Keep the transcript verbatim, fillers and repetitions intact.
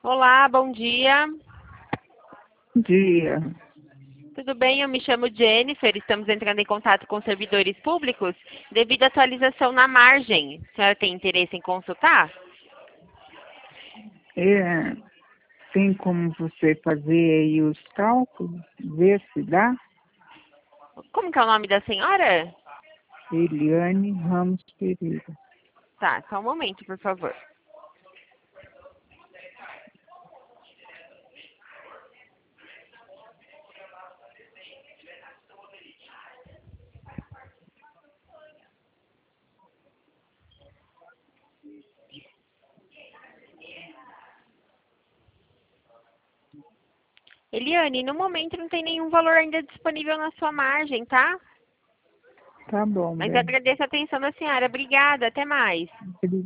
Olá, bom dia. Bom dia. Tudo bem? Eu me chamo Jennifer. Estamos entrando em contato com servidores públicos devido à atualização na margem. A senhora tem interesse em consultar? É, tem como você fazer aí os cálculos, ver se dá? Como que é o nome da senhora? Eliane Ramos Pereira. Tá, só um momento, por favor. Eliane, no momento não tem nenhum valor ainda disponível na sua margem, tá? Tá bom, Mas eu bem. agradeço a atenção da senhora. Obrigada, até mais.